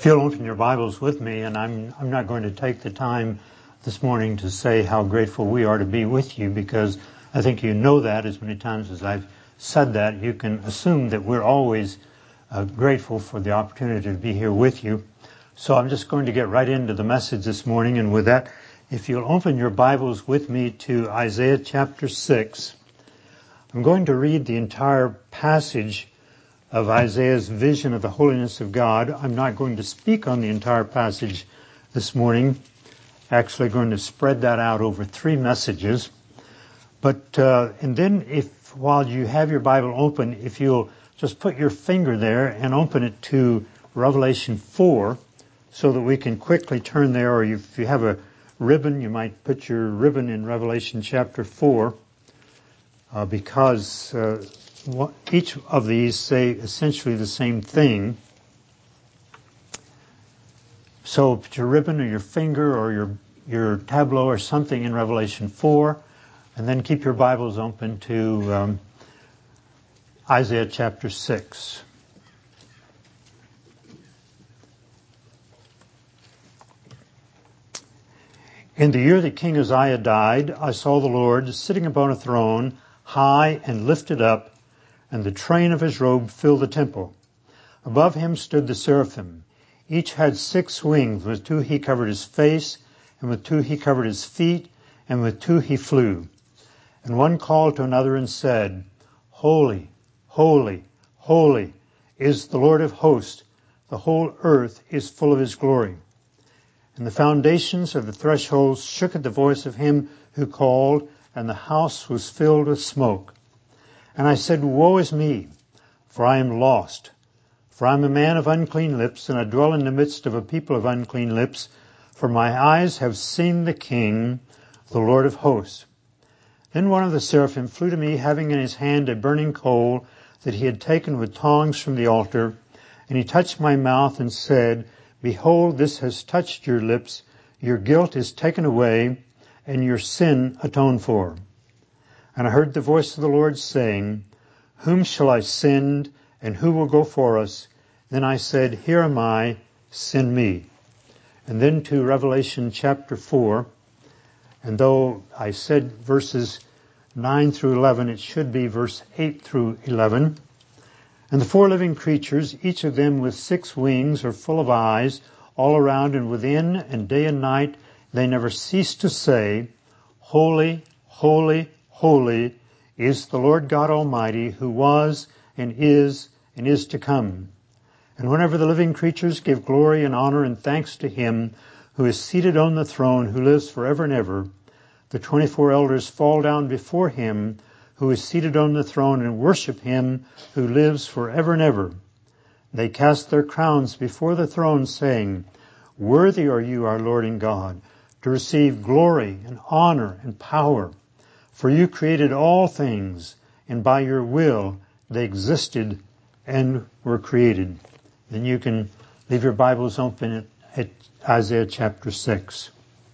you'll open your Bibles with me, and I'm not going to take the time this morning to say how grateful we are to be with you, because I think you know that as many times as I've said that. You can assume that we're always grateful for the opportunity to be here with you. So I'm just going to get right into the message this morning, and with that, if you'll open your Bibles with me to Isaiah chapter 6, I'm going to read the entire passage of Isaiah's vision of the holiness of God. I'm not going to speak on the entire passage this morning. Actually going to spread that out over 3 messages. But and then if while you have your Bible open, if you'll just put your finger there and open it to Revelation 4 so that we can quickly turn there, or if you have a ribbon, you might put your ribbon in Revelation chapter 4 because each of these say essentially the same thing. So put your ribbon or your finger or your tableau or something in Revelation 4, and then keep your Bibles open to Isaiah chapter 6. In the year that King Uzziah died, I saw the Lord sitting upon a throne, high and lifted up, and the train of his robe filled the temple. Above him stood the seraphim. Each had 6 wings. With 2 he covered his face, and with 2 he covered his feet, and with 2 he flew. And one called to another and said, Holy, holy, holy is the Lord of hosts. The whole earth is full of his glory. And the foundations of the thresholds shook at the voice of him who called, and the house was filled with smoke. And I said, Woe is me, for I am lost. For I am a man of unclean lips, and I dwell in the midst of a people of unclean lips. For my eyes have seen the King, the Lord of hosts. Then one of the seraphim flew to me, having in his hand a burning coal that he had taken with tongs from the altar. And he touched my mouth and said, Behold, this has touched your lips. Your guilt is taken away, and your sin atoned for. And I heard the voice of the Lord saying, Whom shall I send, and who will go for us? Then I said, Here am I, send me. And then to Revelation chapter 4, and though I said verses 9 through 11, it should be verse 8 through 11. And the 4 living creatures, each of them with 6 wings, are full of eyes all around and within, and day and night they never cease to say, Holy, holy, holy is the Lord God Almighty, who was and is to come. And whenever the living creatures give glory and honor and thanks to him who is seated on the throne, who lives forever and ever, the 24 elders fall down before him who is seated on the throne and worship him who lives forever and ever. They cast their crowns before the throne, saying, Worthy are you, our Lord and God, to receive glory and honor and power. For you created all things, and by your will they existed and were created. Then you can leave your Bibles open at Isaiah chapter 6.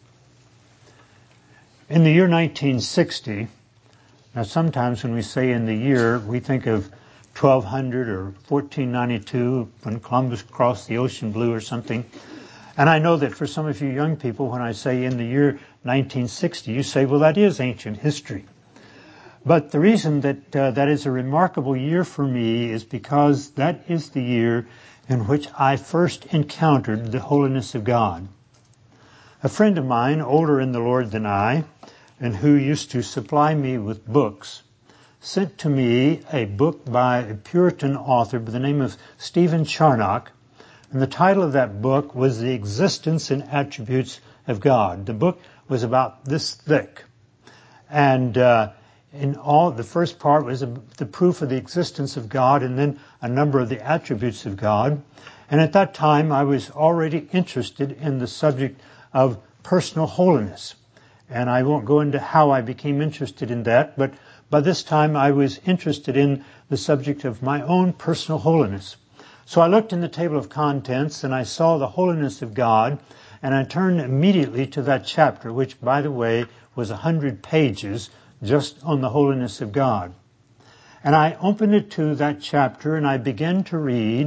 In the year 1960, now sometimes when we say in the year, we think of 1200 or 1492 when Columbus crossed the ocean blue or something. And I know that for some of you young people, when I say in the year 1960, you say, well, that is ancient history. But the reason that that is a remarkable year for me is because that is the year in which I first encountered the holiness of God. A friend of mine, older in the Lord than I, and who used to supply me with books, sent to me a book by a Puritan author by the name of Stephen Charnock, and the title of that book was The Existence and Attributes of God. The book was about this thick, and in all, the first part was the proof of the existence of God, and then a number of the attributes of God. And at that time, I was already interested in the subject of personal holiness. And I won't go into how I became interested in that, but by this time I was interested in the subject of my own personal holiness. So I looked in the table of contents and I saw the holiness of God, and I turned immediately to that chapter, which, by the way, was 100 pages just on the holiness of God. And I opened it to that chapter and I began to read,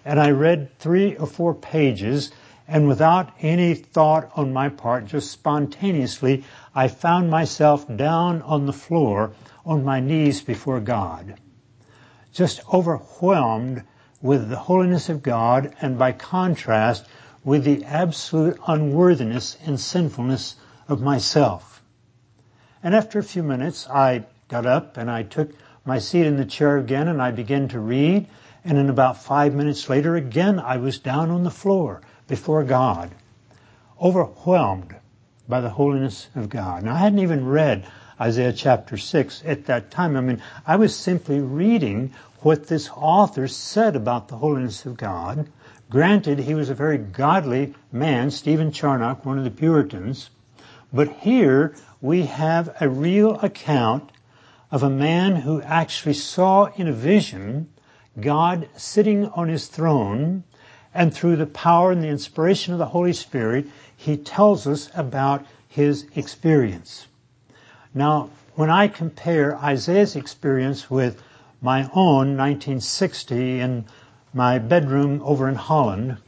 and I read 3 or 4 pages, and without any thought on my part, just spontaneously, I found myself down on the floor on my knees before God, just overwhelmed with the holiness of God, and by contrast with the absolute unworthiness and sinfulness of myself. And after a few minutes, I got up and I took my seat in the chair again, and I began to read, and in about 5 minutes later, again, I was down on the floor before God, overwhelmed by the holiness of God. Now, I hadn't even read Isaiah chapter 6 at that time. I mean, I was simply reading what this author said about the holiness of God. Granted, he was a very godly man, Stephen Charnock, one of the Puritans, but here we have a real account of a man who actually saw in a vision God sitting on his throne, and through the power and the inspiration of the Holy Spirit, he tells us about his experience. Now, when I compare Isaiah's experience with my own 1960 in my bedroom over in Holland,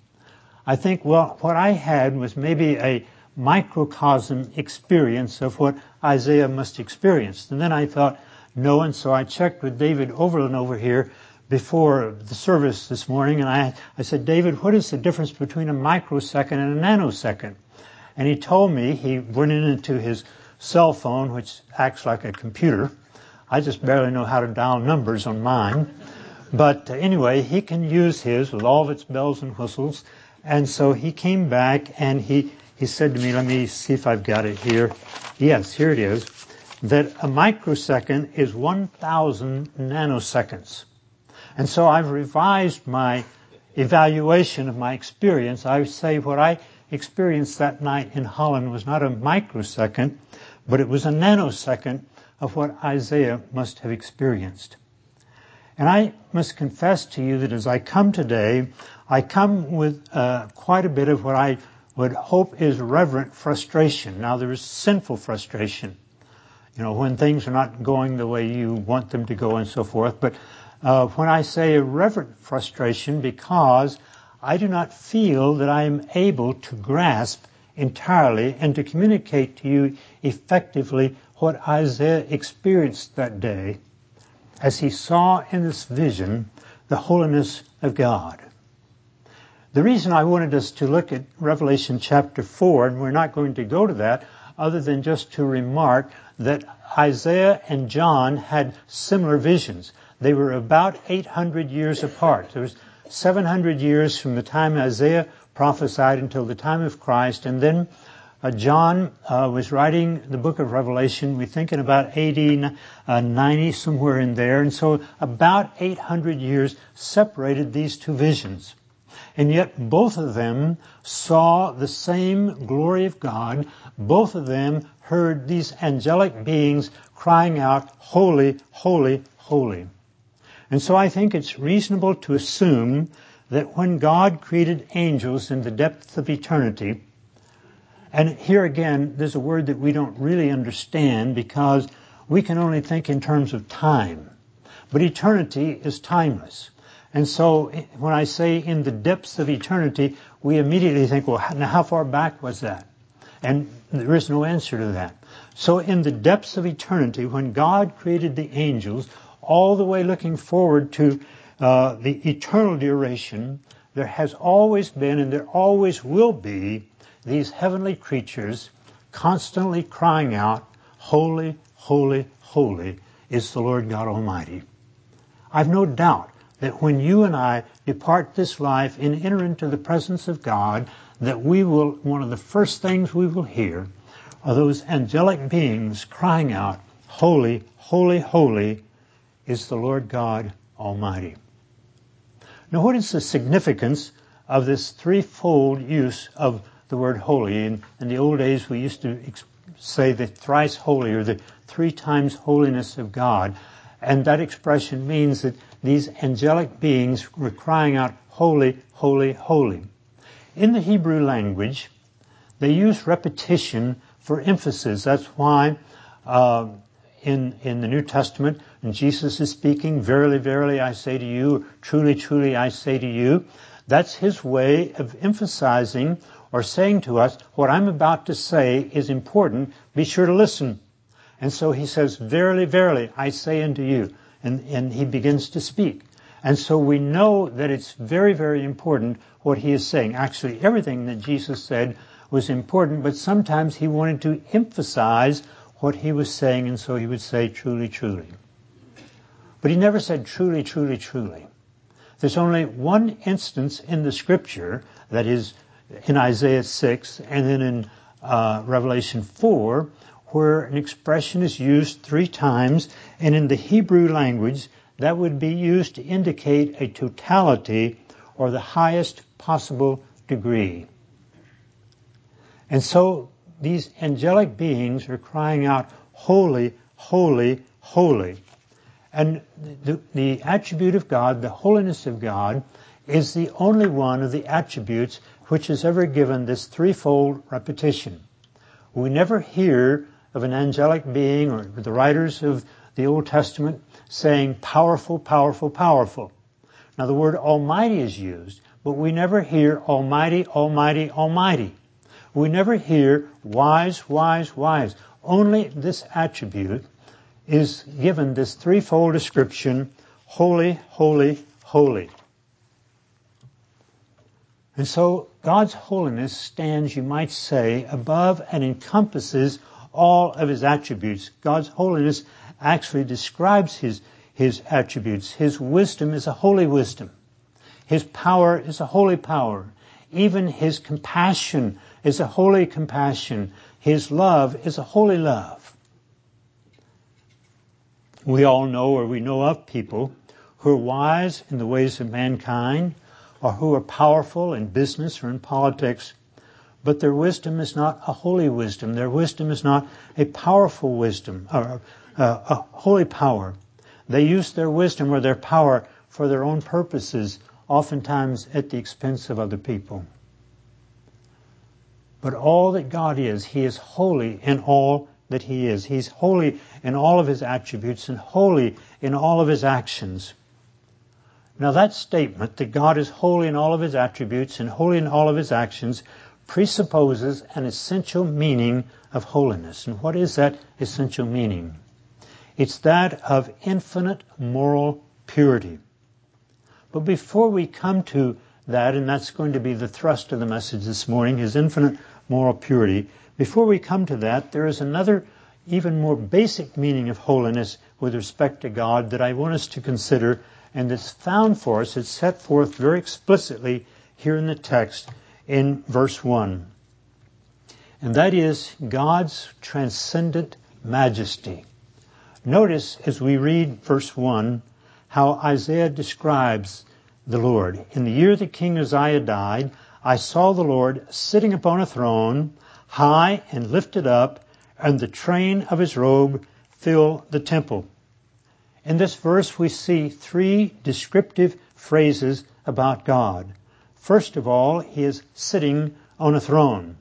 I think, well, what I had was maybe a microcosm experience of what Isaiah must experience. And then I thought, no, and so I checked with David Overland over here before the service this morning, and I said, David, what is the difference between a microsecond and a nanosecond? And he told me, he went into his cell phone, which acts like a computer. I just barely know how to dial numbers on mine. But anyway, he can use his with all of its bells and whistles. And so he came back and he said to me, let me see if I've got it here. Yes, here it is. That a microsecond is 1,000 nanoseconds. And so I've revised my evaluation of my experience. I would say what I experienced that night in Holland was not a microsecond, but it was a nanosecond of what Isaiah must have experienced. And I must confess to you that as I come today, I come with quite a bit of what I would hope is reverent frustration. Now, there is sinful frustration, when things are not going the way you want them to go and so forth. But when I say a reverent frustration, because I do not feel that I am able to grasp entirely and to communicate to you effectively what Isaiah experienced that day as he saw in this vision the holiness of God. The reason I wanted us to look at Revelation chapter 4, and we're not going to go to that, other than just to remark that Isaiah and John had similar visions. They were about 800 years apart. There was 700 years from the time Isaiah prophesied until the time of Christ, and then John was writing the book of Revelation, we think in about AD 90, somewhere in there, and so about 800 years separated these two visions. And yet both of them saw the same glory of God. Both of them heard these angelic beings crying out, holy, holy, holy. And so I think it's reasonable to assume that when God created angels in the depths of eternity, and here again, there's a word that we don't really understand because we can only think in terms of time. But eternity is timeless. And so when I say in the depths of eternity, we immediately think, well, now how far back was that? And there is no answer to that. So in the depths of eternity, when God created the angels, all the way looking forward to the eternal duration, there has always been and there always will be these heavenly creatures constantly crying out, holy, holy, holy is the Lord God Almighty. I've no doubt that when you and I depart this life and enter into the presence of God, that one of the first things we will hear are those angelic beings crying out, holy, holy, holy is the Lord God Almighty. Now, what is the significance of this threefold use of the word holy? In the old days, we used to say the thrice holy, or the 3 times holiness of God. And that expression means that these angelic beings were crying out, holy, holy, holy. In the Hebrew language, they use repetition for emphasis. That's why in the New Testament, and Jesus is speaking, "Verily, verily, I say to you," "Truly, truly, I say to you," that's his way of emphasizing or saying to us, what I'm about to say is important, be sure to listen. And so he says, "Verily, verily, I say unto you," and he begins to speak. And so we know that it's very, very important what he is saying. Actually, everything that Jesus said was important, but sometimes he wanted to emphasize what he was saying, and so he would say, "Truly, truly." But he never said, "Truly, truly, truly." There's only one instance in the Scripture, that is in Isaiah 6 and then in Revelation 4, where an expression is used 3 times, and in the Hebrew language that would be used to indicate a totality or the highest possible degree. And so these angelic beings are crying out, "Holy, holy, holy." And the attribute of God, the holiness of God, is the only one of the attributes which is ever given this threefold repetition. We never hear of an angelic being or the writers of the Old Testament saying powerful, powerful, powerful. Now the word almighty is used, but we never hear almighty, almighty, almighty. We never hear wise, wise, wise. Only this attribute is given this threefold description, holy, holy, holy. And so God's holiness stands, you might say, above and encompasses all of his attributes. God's holiness actually describes his attributes. His wisdom is a holy wisdom. His power is a holy power. Even his compassion is a holy compassion. His love is a holy love. We all know, or we know of people who are wise in the ways of mankind, or who are powerful in business or in politics, but their wisdom is not a holy wisdom. Their wisdom is not a powerful wisdom, or a holy power. They use their wisdom or their power for their own purposes, oftentimes at the expense of other people. But all that God is, he is holy in all that he is. He's holy in all of his attributes and holy in all of his actions. Now that statement that God is holy in all of his attributes and holy in all of his actions presupposes an essential meaning of holiness. And what is that essential meaning? It's that of infinite moral purity. But before we come to that, and that's going to be the thrust of the message this morning, his infinite moral purity, before we come to that, there is another even more basic meaning of holiness with respect to God that I want us to consider, and it's found for us, it's set forth very explicitly here in the text in verse 1. And that is God's transcendent majesty. Notice as we read verse 1 how Isaiah describes the Lord. "In the year that King Uzziah died, I saw the Lord sitting upon a throne, high and lifted up, and the train of his robe filled the temple." In this verse we see 3 descriptive phrases about God. First of all, he is sitting on a throne.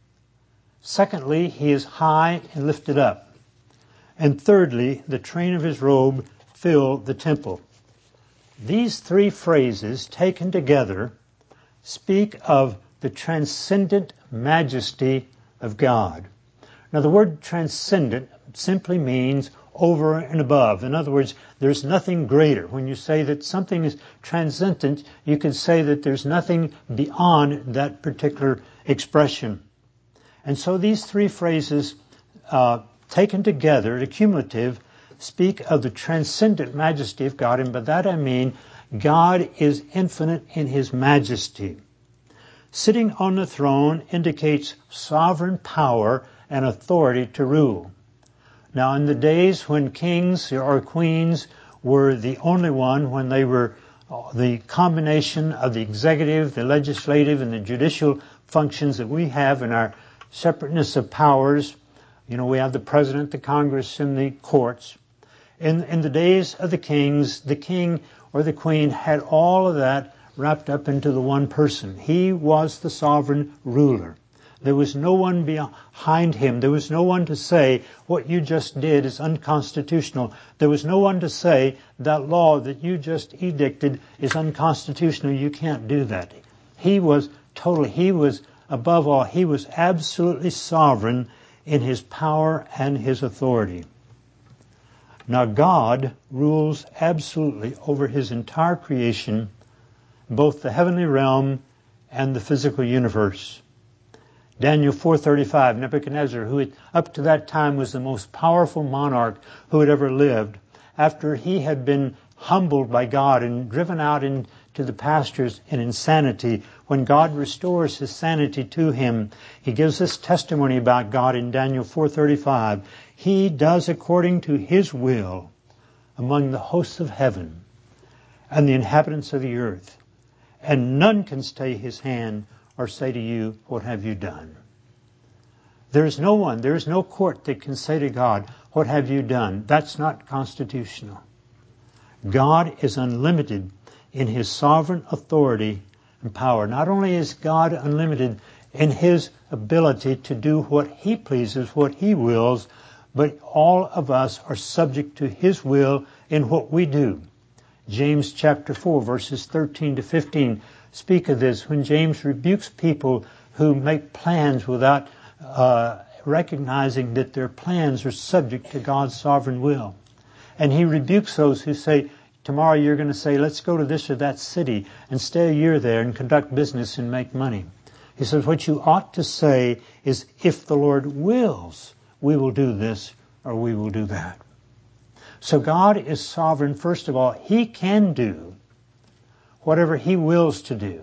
Secondly, he is high and lifted up. And thirdly, the train of his robe filled the temple. These 3 phrases taken together speak of the transcendent majesty of God. Now the word transcendent simply means over and above. In other words, there's nothing greater. When you say that something is transcendent, you can say that there's nothing beyond that particular expression. And so these 3 phrases taken together, the cumulative, speak of the transcendent majesty of God, and by that I mean God is infinite in his majesty. Sitting on the throne indicates sovereign power and authority to rule. Now, in the days when kings or queens were the only one, when they were the combination of the executive, the legislative, and the judicial functions that we have in our separateness of powers, we have the president, the Congress, and the courts. In the days of the kings, the king or the queen had all of that wrapped up into the one person. He was the sovereign ruler. There was no one behind him. There was no one to say, what you just did is unconstitutional. There was no one to say, that law that you just edicted is unconstitutional. You can't do that. He was above all, he was absolutely sovereign in his power and his authority. Now God rules absolutely over his entire creation, both the heavenly realm and the physical universe. Daniel 4:35, Nebuchadnezzar, who up to that time was the most powerful monarch who had ever lived, after he had been humbled by God and driven out into the pastures in insanity, when God restores his sanity to him, he gives this testimony about God in Daniel 4:35. He does according to his will among the hosts of heaven and the inhabitants of the earth, and none can stay his hand or say to you, what have you done? There is no court that can say to God, what have you done? That's not constitutional. God is unlimited in his sovereign authority and power. Not only is God unlimited in his ability to do what he pleases, what he wills, but all of us are subject to his will in what we do. James chapter 4, verses 13 to 15 speak of this, when James rebukes people who make plans without recognizing that their plans are subject to God's sovereign will. And he rebukes those who say, tomorrow you're going to say, let's go to this or that city and stay a year there and conduct business and make money. He says, what you ought to say is, if the Lord wills, we will do this or we will do that. So God is sovereign. First of all, he can do whatever he wills to do.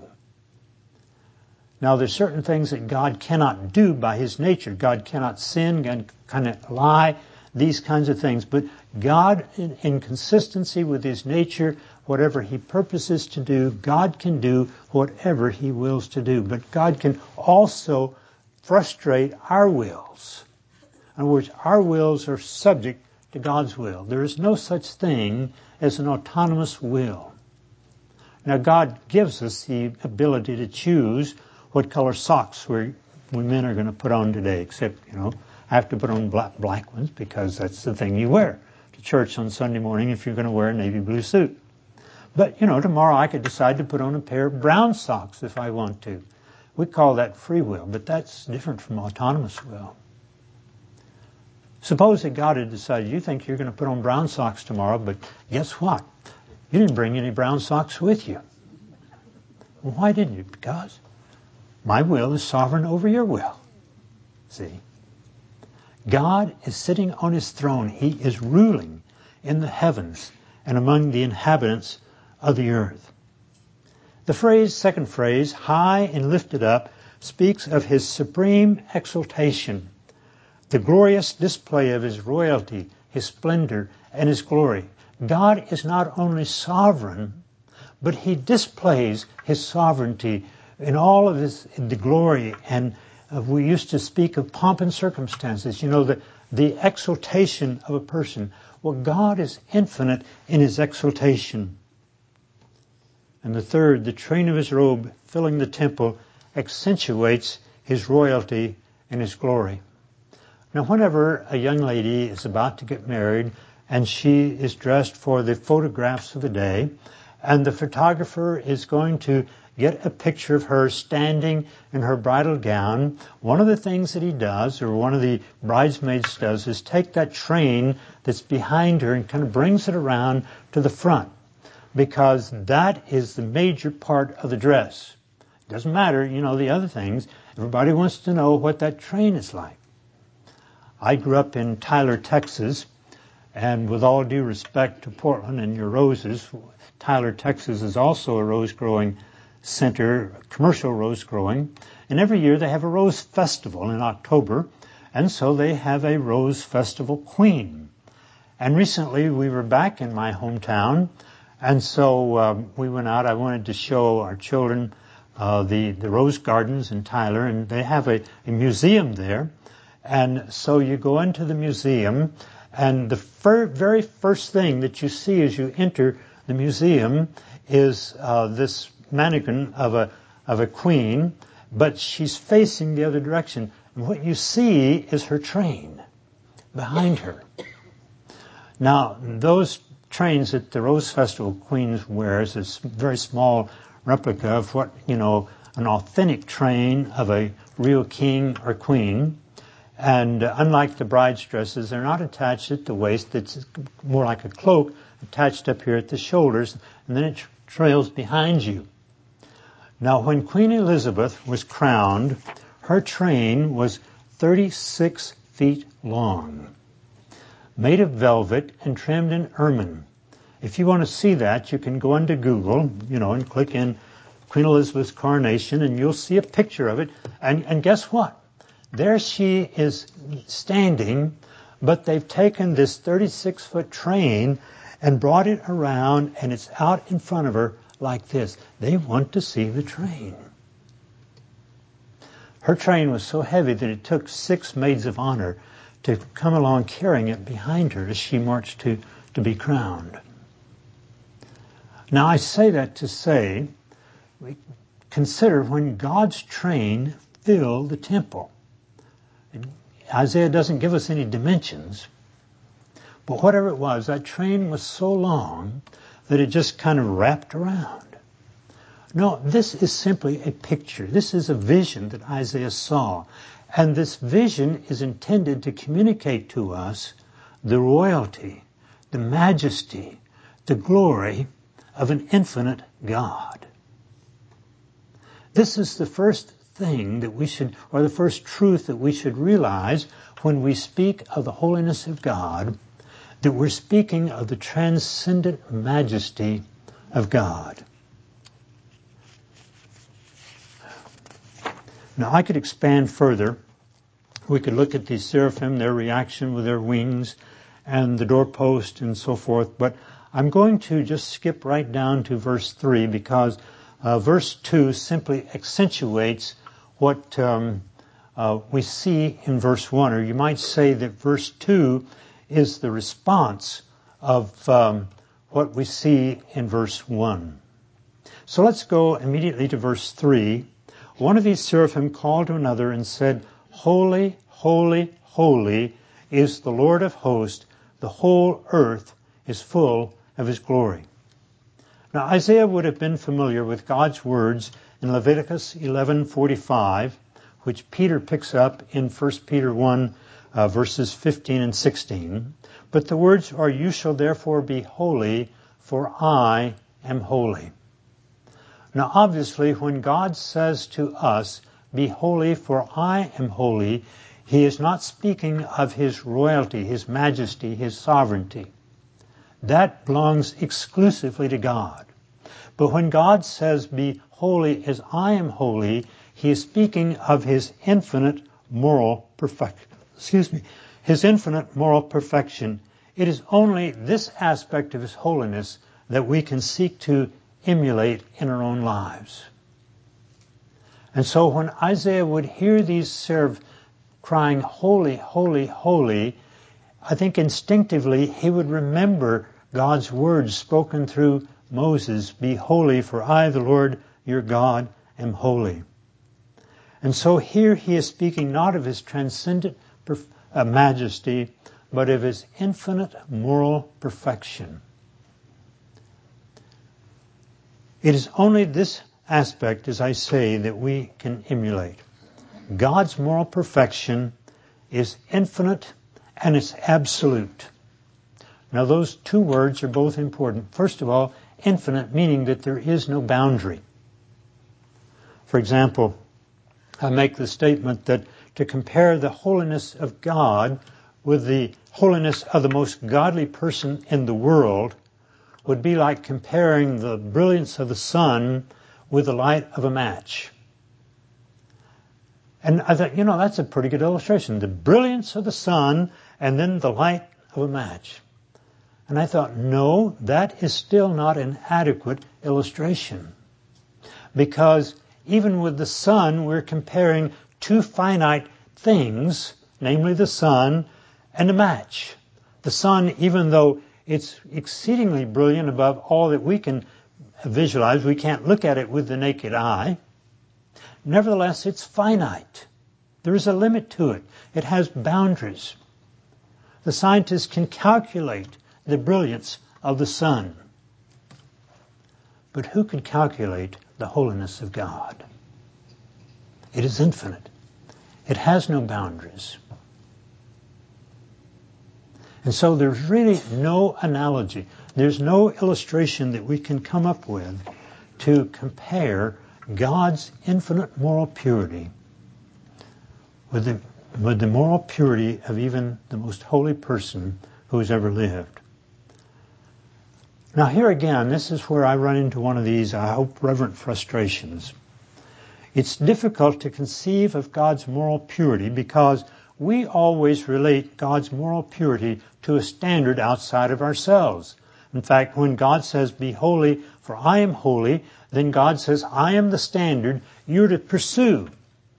Now, there's certain things that God cannot do by his nature. God cannot sin, God cannot lie, these kinds of things. But God, in consistency with his nature, whatever he purposes to do, God can do whatever he wills to do. But God can also frustrate our wills. In other words, our wills are subject to God's will. There is no such thing as an autonomous will. Now, God gives us the ability to choose what color socks we men are going to put on today, except, I have to put on black ones because that's the thing you wear to church on Sunday morning if you're going to wear a navy blue suit. But, tomorrow I could decide to put on a pair of brown socks if I want to. We call that free will, but that's different from autonomous will. Suppose that God had decided, you think you're going to put on brown socks tomorrow, but guess what? You didn't bring any brown socks with you. Well, why didn't you? Because my will is sovereign over your will. See? God is sitting on his throne. He is ruling in the heavens and among the inhabitants of the earth. The second phrase, high and lifted up, speaks of his supreme exaltation, the glorious display of his royalty, his splendor, and his glory. God is not only sovereign, but he displays his sovereignty in all of the glory. And we used to speak of pomp and circumstances, the exaltation of a person. Well, God is infinite in his exaltation. And the third, the train of his robe filling the temple accentuates his royalty and his glory. Now, whenever a young lady is about to get married and she is dressed for the photographs of the day, and the photographer is going to get a picture of her standing in her bridal gown, one of the things that he does, or one of the bridesmaids does, is take that train that's behind her and kind of brings it around to the front, because that is the major part of the dress. It doesn't matter, the other things. Everybody wants to know what that train is like. I grew up in Tyler, Texas, and with all due respect to Portland and your roses, Tyler, Texas is also a rose-growing center, commercial rose growing, and every year they have a rose festival in October, and so they have a rose festival queen. And recently we were back in my hometown, and so we went out. I wanted to show our children the rose gardens in Tyler, and they have a museum there. And so you go into the museum, and the very first thing that you see as you enter the museum is this mannequin of a queen, but she's facing the other direction. And what you see is her train behind her. Now, those trains that the Rose Festival Queens wears is a very small replica of what, an authentic train of a real king or queen. And unlike the bride's dresses, they're not attached at the waist. It's more like a cloak attached up here at the shoulders, and then it trails behind you. Now, when Queen Elizabeth was crowned, her train was 36 feet long, made of velvet and trimmed in ermine. If you want to see that, you can go into Google, and click in Queen Elizabeth's coronation, and you'll see a picture of it. And guess what? There she is standing, but they've taken this 36-foot train and brought it around, and it's out in front of her like this. They want to see the train. Her train was so heavy that it took 6 maids of honor to come along carrying it behind her as she marched to be crowned. Now, I say that to say, consider when God's train filled the temple. Isaiah doesn't give us any dimensions, but whatever it was, that train was so long that it just kind of wrapped around. No, this is simply a picture. This is a vision that Isaiah saw. And this vision is intended to communicate to us the royalty, the majesty, the glory of an infinite God. This is the first thing that we should, or the first truth that we should realize when we speak of the holiness of God, that we're speaking of the transcendent majesty of God. Now, I could expand further. We could look at the seraphim, their reaction with their wings, and the doorpost and so forth, but I'm going to just skip right down to verse 3 because verse 2 simply accentuates what we see in verse 1, or you might say that verse 2 is the response of what we see in verse 1. So let's go immediately to verse 3. One of these seraphim called to another and said, "Holy, holy, holy is the Lord of hosts. The whole earth is full of his glory." Now, Isaiah would have been familiar with God's words in Leviticus 11:45, which Peter picks up in 1 Peter 1, verses 15 and 16. But the words are, "You shall therefore be holy, for I am holy." Now, obviously, when God says to us, "Be holy, for I am holy," he is not speaking of his royalty, his majesty, his sovereignty. That belongs exclusively to God. But when God says, "Be holy as I am holy," he is speaking of his infinite moral perfection. His infinite moral perfection. It is only this aspect of his holiness that we can seek to emulate in our own lives. And so when Isaiah would hear these seraphs crying, "Holy, holy, holy," I think instinctively he would remember God's words spoken through Moses, "Be holy, for I, the Lord your God, am holy." And so here he is speaking not of his transcendent majesty, but of his infinite moral perfection. It is only this aspect, as I say, that we can emulate. God's moral perfection is infinite and it's absolute. Now, those two words are both important. First of all, infinite, meaning that there is no boundary. For example, I make the statement that to compare the holiness of God with the holiness of the most godly person in the world would be like comparing the brilliance of the sun with the light of a match. And I thought, that's a pretty good illustration. The brilliance of the sun and then the light of a match. And I thought, no, that is still not an adequate illustration. Because even with the sun, we're comparing two finite things, namely the sun and a match. The sun, even though it's exceedingly brilliant above all that we can visualize, we can't look at it with the naked eye. Nevertheless, it's finite. There is a limit to it. It has boundaries. The scientists can calculate the brilliance of the sun. But who can calculate the holiness of God? It is infinite. It has no boundaries. And so there's really no analogy. There's no illustration that we can come up with to compare God's infinite moral purity with the moral purity of even the most holy person who has ever lived. Now here again, this is where I run into one of these, I hope, reverent frustrations. It's difficult to conceive of God's moral purity because we always relate God's moral purity to a standard outside of ourselves. In fact, when God says, "Be holy, for I am holy," then God says, "I am the standard you're to pursue."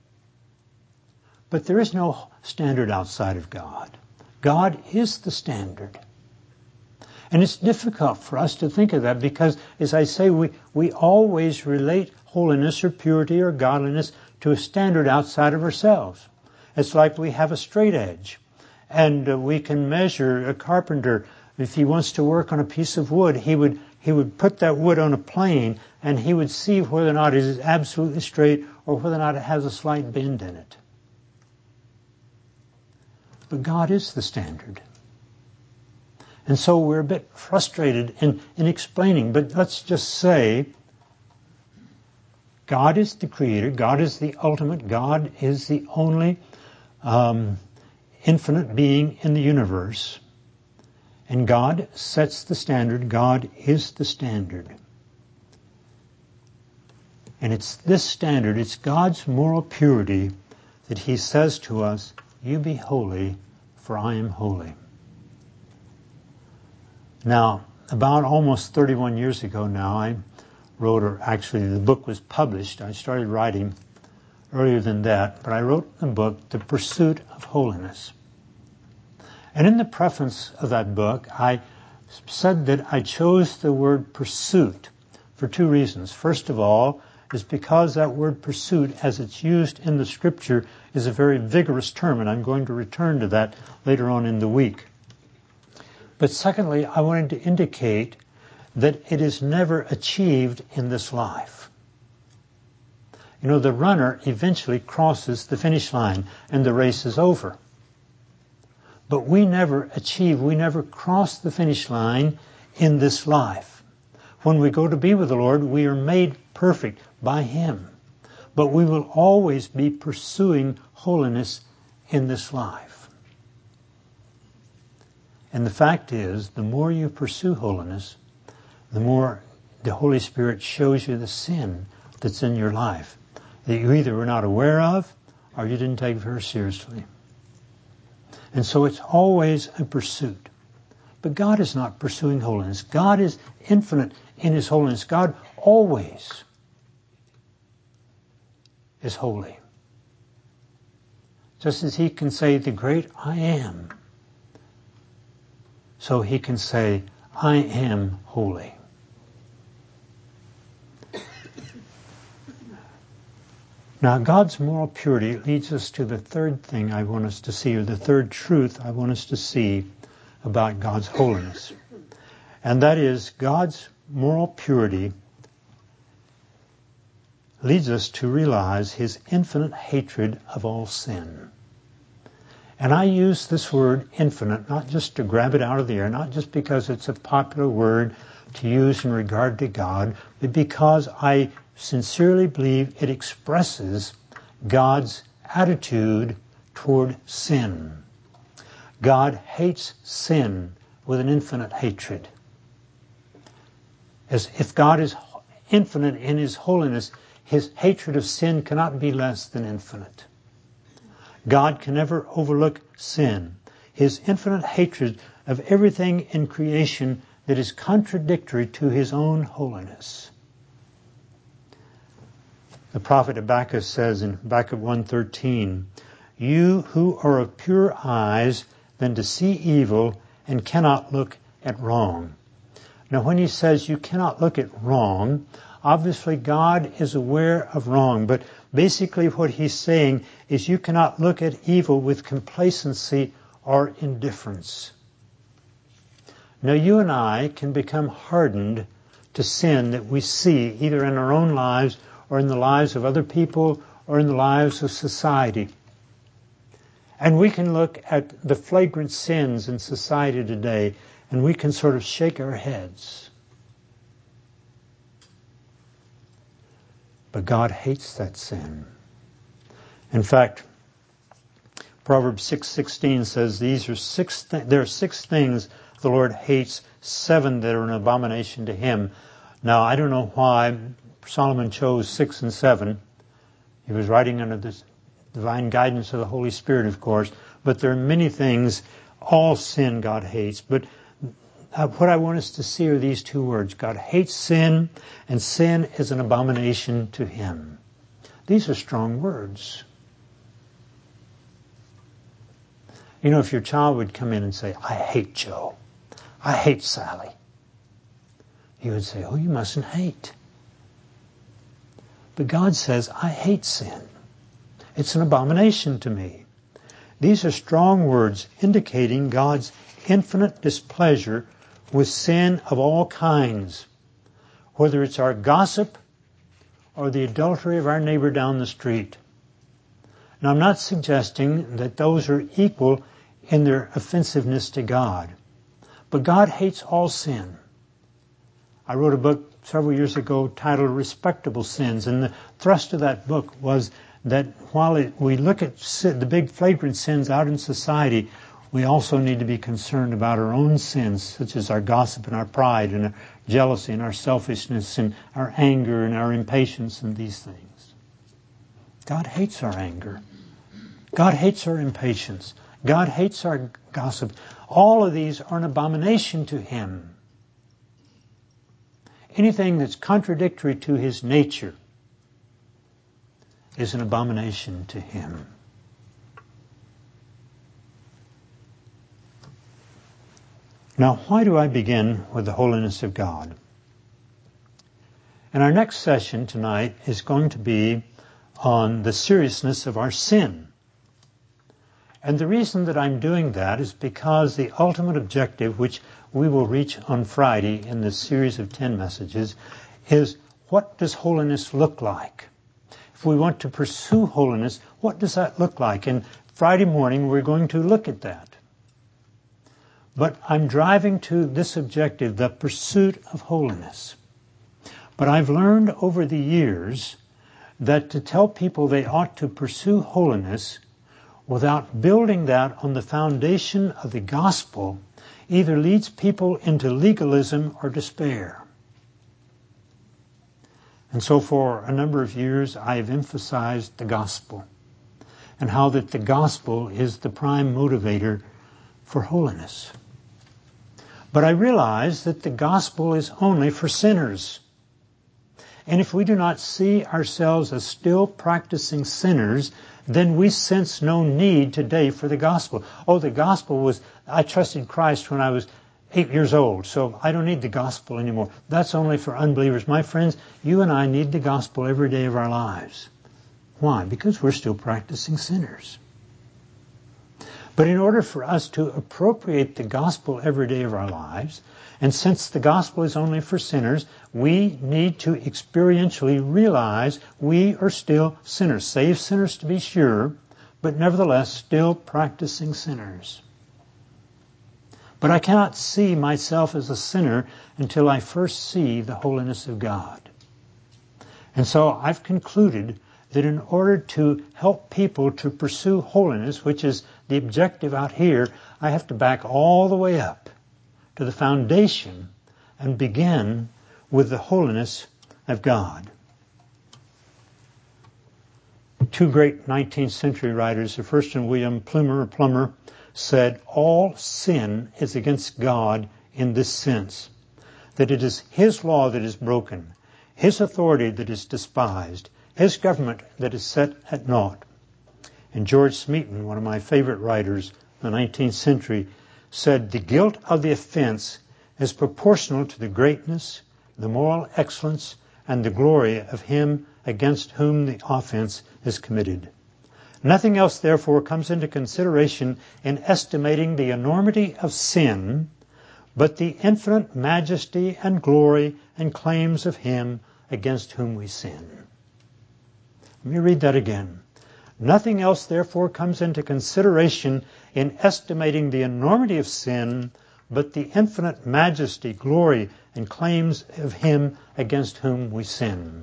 But there is no standard outside of God. God is the standard. And it's difficult for us to think of that because, as I say, we always relate holiness or purity or godliness to a standard outside of ourselves. It's like we have a straight edge, and we can measure a carpenter. If he wants to work on a piece of wood, he would put that wood on a plane, and he would see whether or not it is absolutely straight or whether or not it has a slight bend in it. But God is the standard. And so we're a bit frustrated in explaining, but let's just say God is the creator, God is the ultimate, God is the only infinite being in the universe. And God sets the standard, God is the standard. And it's this standard, it's God's moral purity that He says to us, "You be holy, for I am holy." Now, about almost 31 years ago now, I wrote, or actually the book was published. I started writing earlier than that, but I wrote a book, The Pursuit of Holiness. And in the preface of that book, I said that I chose the word pursuit for two reasons. First of all, is because that word pursuit, as it's used in the Scripture, is a very vigorous term, and I'm going to return to that later on in the week. But secondly, I wanted to indicate that it is never achieved in this life. You know, the runner eventually crosses the finish line and the race is over. But we never cross the finish line in this life. When we go to be with the Lord, we are made perfect by Him. But we will always be pursuing holiness in this life. And the fact is, the more you pursue holiness, the more the Holy Spirit shows you the sin that's in your life that you either were not aware of or you didn't take very seriously. And so it's always a pursuit. But God is not pursuing holiness. God is infinite in His holiness. God always is holy. Just as He can say, "The great I am," so He can say, "I am holy." Now, God's moral purity leads us to the third thing I want us to see, or the third truth I want us to see about God's holiness. And that is, God's moral purity leads us to realize His infinite hatred of all sin. And I use this word infinite not just to grab it out of the air, not just because it's a popular word to use in regard to God, but because I sincerely believe it expresses God's attitude toward sin. God hates sin with an infinite hatred. As if God is infinite in His holiness, His hatred of sin cannot be less than infinite. God can never overlook sin. His infinite hatred of everything in creation that is contradictory to His own holiness. The prophet Habakkuk says in Habakkuk 1:13, "You who are of pure eyes than to see evil and cannot look at wrong." Now when he says you cannot look at wrong, obviously God is aware of wrong, but Basically what he's saying is you cannot look at evil with complacency or indifference. Now you and I can become hardened to sin that we see either in our own lives or in the lives of other people or in the lives of society. And we can look at the flagrant sins in society today and we can sort of shake our heads. But God hates that sin. In fact, Proverbs 6:16 says there are 6 things the Lord hates, 7 that are an abomination to Him. Now, I don't know why Solomon chose 6 and 7. He was writing under the divine guidance of the Holy Spirit, of course. But there are many things, all sin God hates. But what I want us to see are these 2 words. God hates sin, and sin is an abomination to Him. These are strong words. You know, if your child would come in and say, I hate Joe, I hate Sally, you would say, oh, you mustn't hate. But God says, I hate sin. It's an abomination to me. These are strong words indicating God's infinite displeasure with sin of all kinds, whether it's our gossip or the adultery of our neighbor down the street. Now, I'm not suggesting that those are equal in their offensiveness to God, but God hates all sin. I wrote a book several years ago titled Respectable Sins, and the thrust of that book was that while we look at the big flagrant sins out in society, we also need to be concerned about our own sins, such as our gossip and our pride and our jealousy and our selfishness and our anger and our impatience and these things. God hates our anger. God hates our impatience. God hates our gossip. All of these are an abomination to Him. Anything that's contradictory to His nature is an abomination to Him. Now, why do I begin with the holiness of God? And our next session tonight is going to be on the seriousness of our sin. And the reason that I'm doing that is because the ultimate objective, which we will reach on Friday in this series of 10 messages, is what does holiness look like? If we want to pursue holiness, what does that look like? And Friday morning we're going to look at that. But I'm driving to this objective, the pursuit of holiness. But I've learned over the years that to tell people they ought to pursue holiness without building that on the foundation of the gospel either leads people into legalism or despair. And so for a number of years I've emphasized the gospel and how that the gospel is the prime motivator for holiness. But I realize that the gospel is only for sinners. And if we do not see ourselves as still practicing sinners, then we sense no need today for the gospel. Oh, the gospel was, I trusted Christ when I was 8 years old, so I don't need the gospel anymore. That's only for unbelievers. My friends, you and I need the gospel every day of our lives. Why? Because we're still practicing sinners. But in order for us to appropriate the gospel every day of our lives, and since the gospel is only for sinners, we need to experientially realize we are still sinners. Saved sinners to be sure, but nevertheless still practicing sinners. But I cannot see myself as a sinner until I first see the holiness of God. And so I've concluded that in order to help people to pursue holiness, which is the objective out here, I have to back all the way up to the foundation and begin with the holiness of God. 2 great 19th century writers, the first one William Plummer, said, all sin is against God in this sense, that it is His law that is broken, His authority that is despised, His government that is set at naught. And George Smeaton, one of my favorite writers in the 19th century, said, the guilt of the offense is proportional to the greatness, the moral excellence, and the glory of him against whom the offense is committed. Nothing else, therefore, comes into consideration in estimating the enormity of sin, but the infinite majesty and glory and claims of him against whom we sin. Let me read that again. Nothing else, therefore, comes into consideration in estimating the enormity of sin, but the infinite majesty, glory, and claims of him against whom we sin.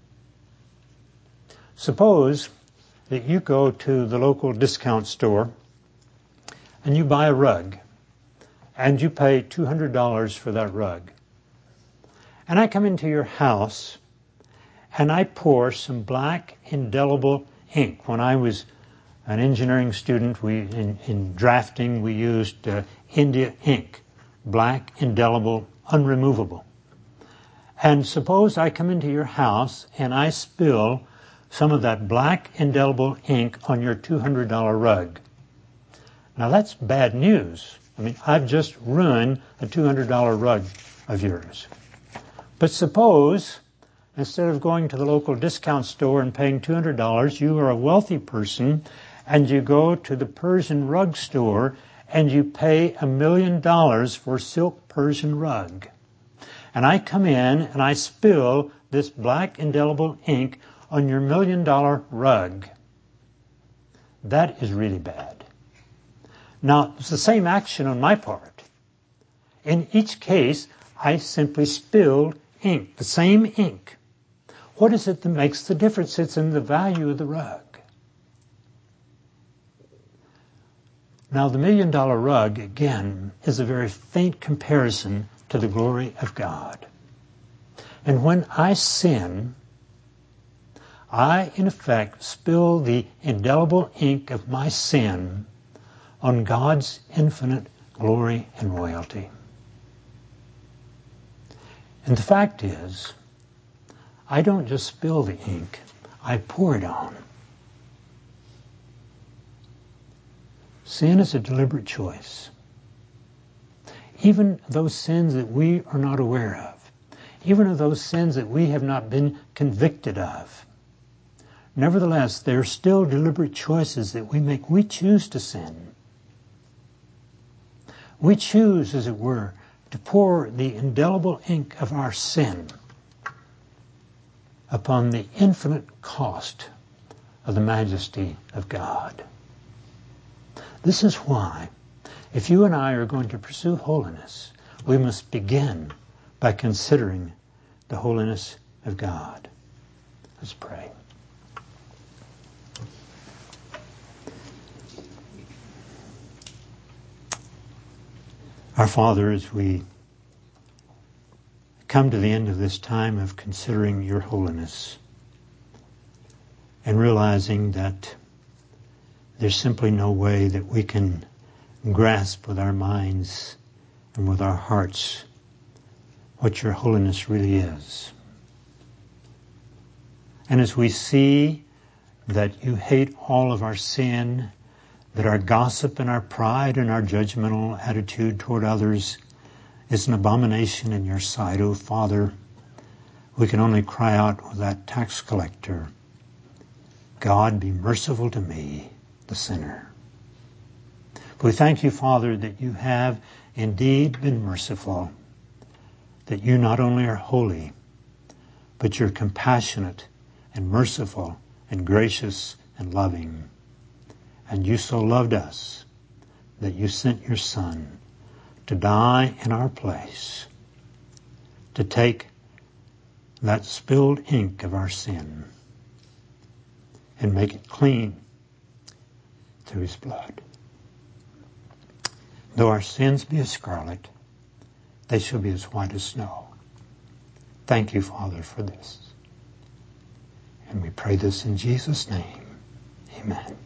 Suppose that you go to the local discount store and you buy a rug, and you pay $200 for that rug. And I come into your house and I pour some black indelible ink. When I was an engineering student, in drafting we used India ink, black, indelible, unremovable. And suppose I come into your house and I spill some of that black indelible ink on your $200 rug. Now that's bad news. I mean, I've just ruined a $200 rug of yours. But suppose, instead of going to the local discount store and paying $200, you are a wealthy person and you go to the Persian rug store and you pay $1 million for silk Persian rug. And I come in and I spill this black indelible ink on your $1 million rug. That is really bad. Now, it's the same action on my part. In each case, I simply spilled ink, the same ink. What is it that makes the difference? It's in the value of the rug. Now, the $1 million rug, again, is a very faint comparison to the glory of God. And when I sin, I, in effect, spill the indelible ink of my sin on God's infinite glory and royalty. And the fact is, I don't just spill the ink, I pour it on. Sin is a deliberate choice. Even those sins that we are not aware of, even of those sins that we have not been convicted of, nevertheless, they are still deliberate choices that we make. We choose to sin. We choose, as it were, to pour the indelible ink of our sin upon the infinite cost of the majesty of God. This is why, if you and I are going to pursue holiness, we must begin by considering the holiness of God. Let's pray. Our Father, as we come to the end of this time of considering your holiness and realizing that there's simply no way that we can grasp with our minds and with our hearts what your holiness really is. And as we see that you hate all of our sin, that our gossip and our pride and our judgmental attitude toward others is an abomination in your sight, O Father, we can only cry out with that tax collector, God, be merciful to me, the sinner. We thank you, Father, that you have indeed been merciful, that you not only are holy, but you're compassionate and merciful and gracious and loving. And you so loved us that you sent your Son to die in our place, to take that spilled ink of our sin and make it clean through his blood. Though our sins be as scarlet, they shall be as white as snow. Thank you, Father, for this. And we pray this in Jesus' name. Amen.